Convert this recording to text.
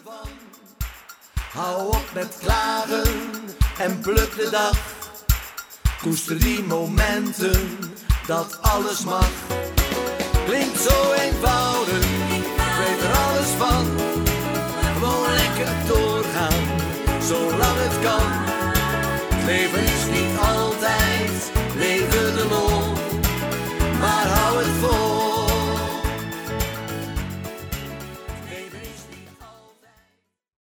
ervan. Hou op met klagen en pluk de dag. Koester die momenten dat alles mag. Klinkt zo eenvoudig, ik weet er alles van. Gewoon lekker doorgaan, zolang het kan. Het leven